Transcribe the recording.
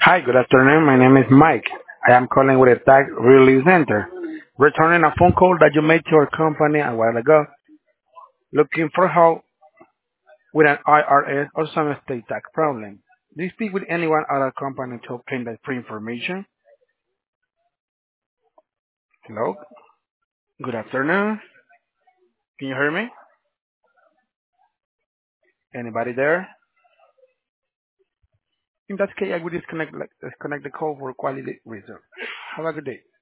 Hi, good afternoon. My name is Mike. I am calling with a tax relief center, returning a phone call that you made to your company a while ago, looking for help with an IRS or some state tax problem. Do you speak with anyone at our company to obtain that free information? Hello? Good afternoon. Can you hear me? Anybody there? In that case, I will disconnect the call for quality reason. Have a good day.